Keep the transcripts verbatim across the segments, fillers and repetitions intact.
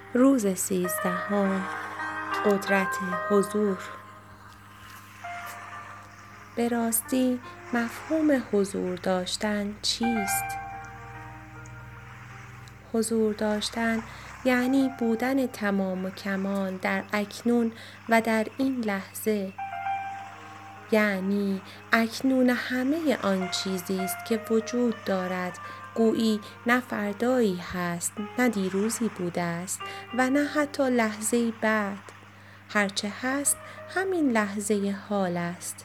روز سیزدهم. قدرت حضور. به راستی مفهوم حضور داشتن چیست؟ حضور داشتن یعنی بودن تمام و کمال در اکنون و در این لحظه. یعنی اکنون همه آن چیزی است که وجود دارد، گویی نه فردایی هست، نه دیروزی بوده است و نه حتی لحظه‌ای بعد. هرچه هست همین لحظه حال است.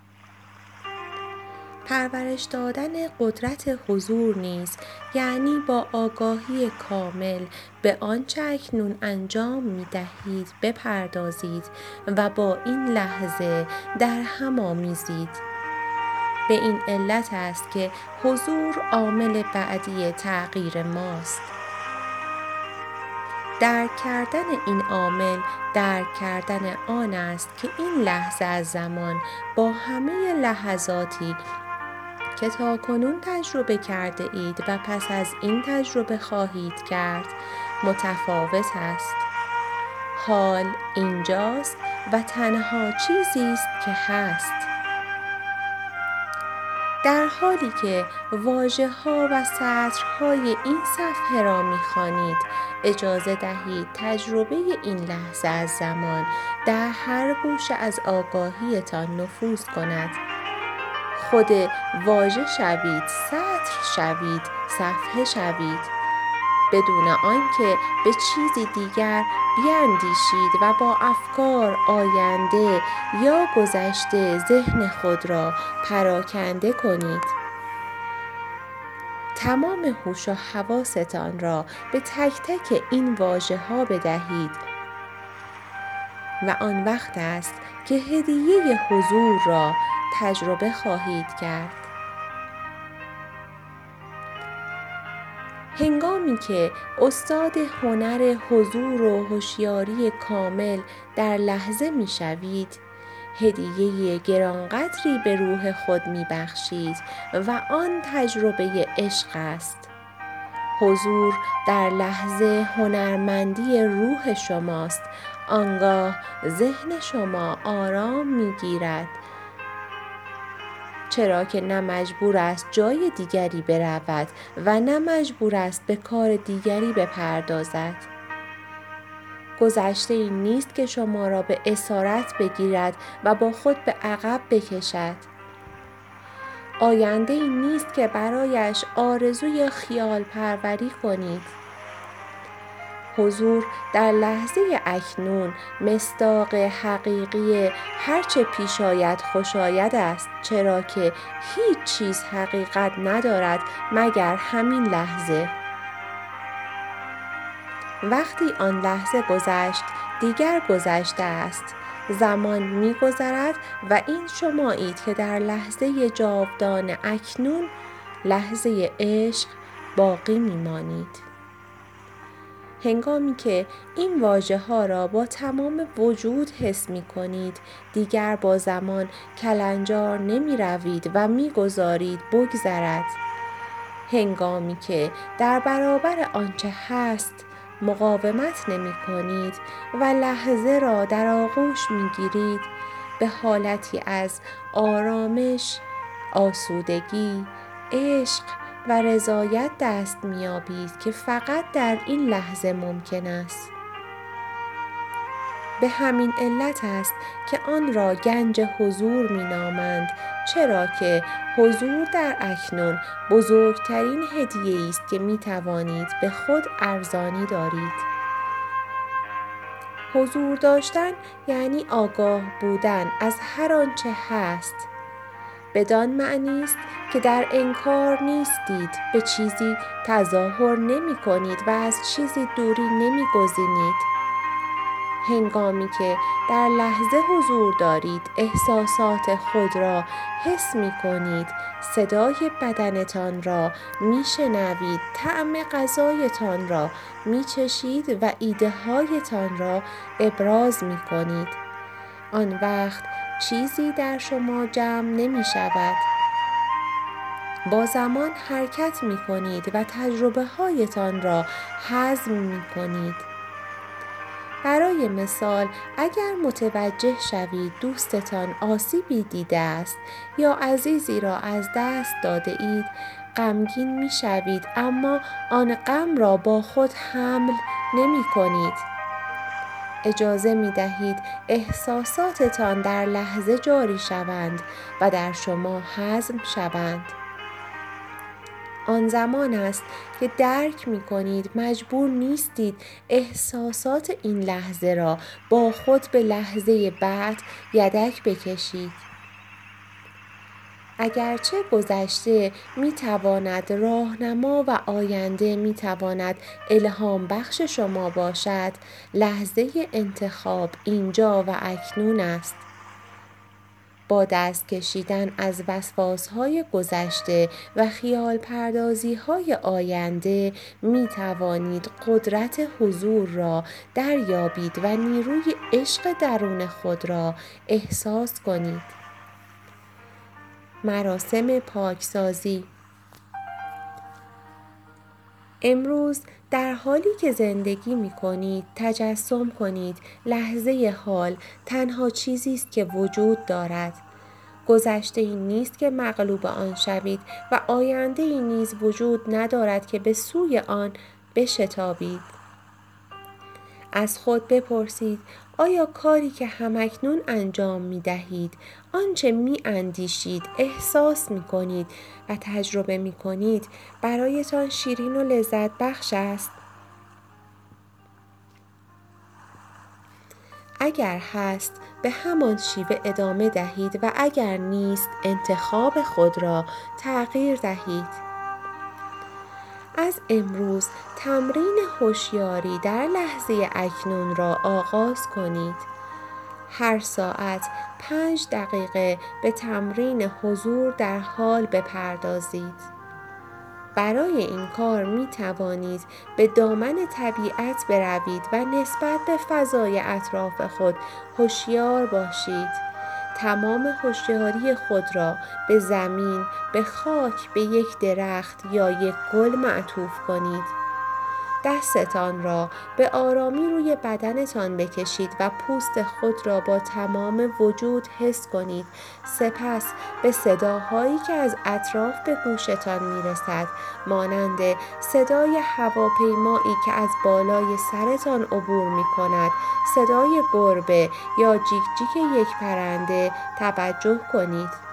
پرورش دادن قدرت حضور نیز یعنی با آگاهی کامل به آنچه اکنون انجام می دهید بپردازید و با این لحظه در هم آمیزید. به این علت است که حضور عامل بعدی تغییر ماست. درک کردن این عامل درک کردن آن است که این لحظه از زمان با همه لحظاتی که تاکنون تجربه کرده اید و پس از این تجربه خواهید کرد متفاوت است. حال اینجاست و تنها چیزی است که هست. در حالی که واژه‌ها و سطرهای این صفحه را می‌خوانید، اجازه دهید تجربه این لحظه از زمان در هر گوشه از آگاهیتان نفوذ کند. خود واژه شوید، سطر شوید، صفحه شوید، بدون آنکه به چیزی دیگر بیاندیشید و با افکار آینده یا گذشته ذهن خود را پراکنده کنید. تمام هوش و حواستان را به تک تک این واژه‌ها بدهید و آن وقت است که هدیه حضور را تجربه خواهید کرد. هنگامی که استاد هنر حضور و هوشیاری کامل در لحظه می شوید، هدیه گرانقدری به روح خود می بخشید و آن تجربه عشق است. حضور در لحظه هنرمندی روح شماست. آنگاه ذهن شما آرام می گیرد، چرا که نه مجبور است جای دیگری برود و نه مجبور است به کار دیگری بپردازد. گذشته ای نیست که شما را به اسارت بگیرد و با خود به عقب بکشد. آینده ای نیست که برایش آرزوی خیال پروری کنید. حضور در لحظه اکنون مصداق حقیقی هرچه پیش آید خوش آید است، چرا که هیچ چیز حقیقت ندارد مگر همین لحظه. وقتی آن لحظه گذشت دیگر گذشته است. زمان می گذرد و این شمایید که در لحظه جاودان اکنون، لحظه عشق، باقی می مانید. هنگامی که این واژه‌ها را با تمام وجود حس می کنید، دیگر با زمان کلنجار نمی روید و می گذارید بگذرد. هنگامی که در برابر آنچه هست مقاومت نمی کنید و لحظه را در آغوش می گیرید، به حالتی از آرامش، آسودگی، عشق و رضایت دست می‌یابید که فقط در این لحظه ممکن است. به همین علت است که آن را گنج حضور می‌نامند، چرا که حضور در اکنون بزرگترین هدیه‌ای است که می‌توانید به خود ارزانی دارید. حضور داشتن یعنی آگاه بودن از هر آنچه هست. بدان معنی است که در انکار نیستید، به چیزی تظاهر نمی کنید و از چیزی دوری نمی گزینید. هنگامی که در لحظه حضور دارید، احساسات خود را حس می کنید، صدای بدنتان را می شنوید، طعم غذایتان را می چشید و ایده هایتان را ابراز می کنید. آن وقت چیزی در شما جمع نمی شود. با زمان حرکت می کنید و تجربه هایتان را هضم می کنید. برای مثال اگر متوجه شوید دوستتان آسیبی دیده است یا عزیزی را از دست داده اید، غمگین می شوید اما آن غم را با خود حمل نمی کنید. اجازه می دهید احساساتتان در لحظه جاری شوند و در شما هضم شوند. آن زمان است که درک می کنید مجبور نیستید احساسات این لحظه را با خود به لحظه بعد یدک بکشید. اگرچه گذشته می تواند راهنما و آینده می تواند الهام بخش شما باشد، لحظه انتخاب اینجا و اکنون است. با دست کشیدن از وسواس‌های گذشته و خیال پردازی‌های آینده می توانید قدرت حضور را دریابید و نیروی عشق درون خود را احساس کنید. مراسم پاکسازی. امروز در حالی که زندگی می کنید تجسم کنید لحظه حال تنها چیزی است که وجود دارد. گذشته ای نیست که مغلوب آن شوید و آینده ای نیز وجود ندارد که به سوی آن بشتابید. از خود بپرسید آیا کاری که همکنون انجام می دهید، آنچه می اندیشید، احساس می کنید و تجربه می کنید برایتان شیرین و لذت بخش است؟ اگر هست به همان شیوه ادامه دهید و اگر نیست انتخاب خود را تغییر دهید. از امروز تمرین هوشیاری در لحظه اکنون را آغاز کنید. هر ساعت پنج دقیقه به تمرین حضور در حال بپردازید. برای این کار می توانید به دامن طبیعت بروید و نسبت به فضای اطراف خود هوشیار باشید. تمام هوشیاری خود را به زمین، به خاک، به یک درخت یا یک گل معطوف کنید. دستتان را به آرامی روی بدنتان بکشید و پوست خود را با تمام وجود حس کنید. سپس به صداهایی که از اطراف به گوشتان میرسد، مانند صدای هواپیمایی که از بالای سرتان عبور می کند، صدای گربه یا جیک جیک یک پرنده توجه کنید.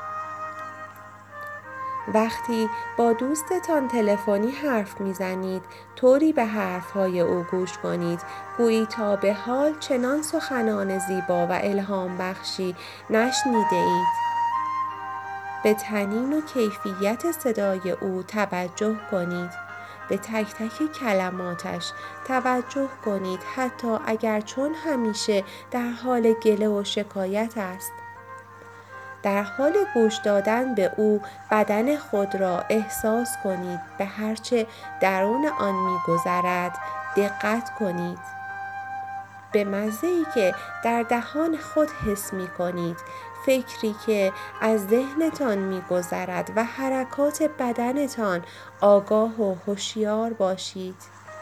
وقتی با دوستتان تلفنی حرف میزنید، طوری به حرفهای او گوش کنید گویی تا به حال چنان سخنان زیبا و الهام بخشی نشنیده اید. به طنین و کیفیت صدای او توجه کنید. به تک تک کلماتش توجه کنید، حتی اگر چون همیشه در حال گله و شکایت است. در حال گوش دادن به او بدن خود را احساس کنید. به هرچه درون آن می‌گذرد دقت کنید. به مزه‌ای که در دهان خود حس می‌کنید، فکری که از ذهنتان می‌گذرد و حرکات بدنتان آگاه و هوشیار باشید.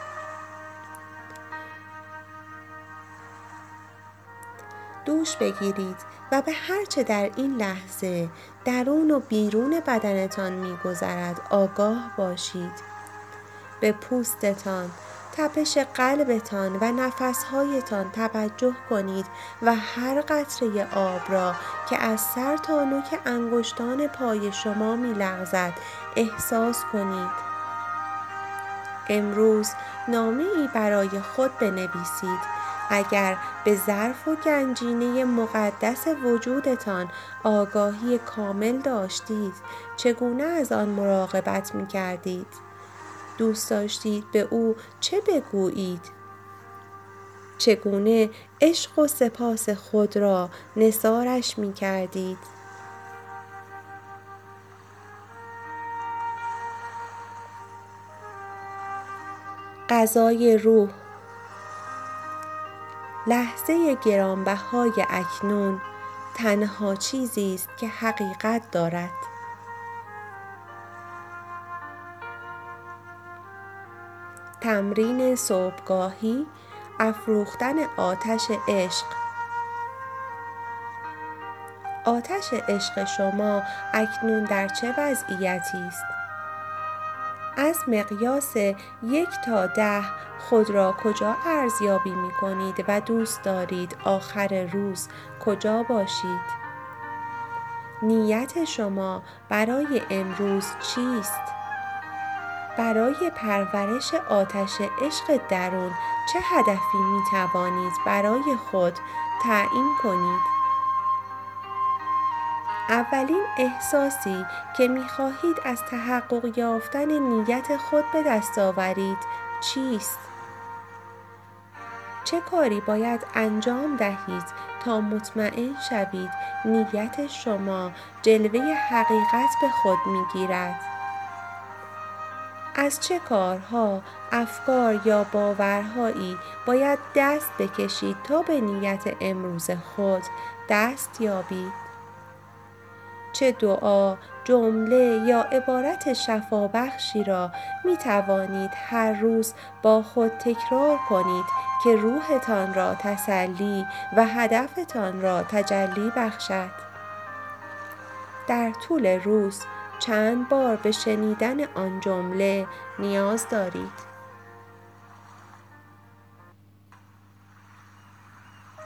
دوش بگیرید و به هر چه در این لحظه درون و بیرون بدنتان می‌گذرد آگاه باشید. به پوستتان، تپش قلبتان و نفس‌هایتان توجه کنید و هر قطره آب را که از سر تا نوک انگشتان پای شما می‌لغزد احساس کنید. امروز نامه‌ای برای خود بنویسید. اگر به ظرف و گنجینه مقدس وجودتان آگاهی کامل داشتید، چگونه از آن مراقبت می کردید؟ دوست داشتید به او چه بگویید؟ چگونه عشق و سپاس خود را نثارش می کردید؟ غذای روح. لحظه گرانبهای اکنون تنها چیزی است که حقیقت دارد. تمرین صبحگاهی افروختن آتش عشق. آتش عشق شما اکنون در چه وضعیتی است؟ از مقیاس یک تا ده خود را کجا ارزیابی می کنید و دوست دارید آخر روز کجا باشید؟ نیت شما برای امروز چیست؟ برای پرورش آتش عشق درون چه هدفی می توانید برای خود تعیین کنید؟ اولین احساسی که می خواهید از تحقق یافتن نیت خود به دست آورید چیست؟ چه کاری باید انجام دهید تا مطمئن شوید نیت شما جلوه حقیقت به خود می گیرد؟ از چه کارها، افکار یا باورهایی باید دست بکشید تا به نیت امروز خود دست یابید؟ چه دعا، جمله یا عبارت شفابخشی را می توانید هر روز با خود تکرار کنید که روحتان را تسلی و هدفتان را تجلی بخشد؟ در طول روز چند بار به شنیدن آن جمله نیاز دارید؟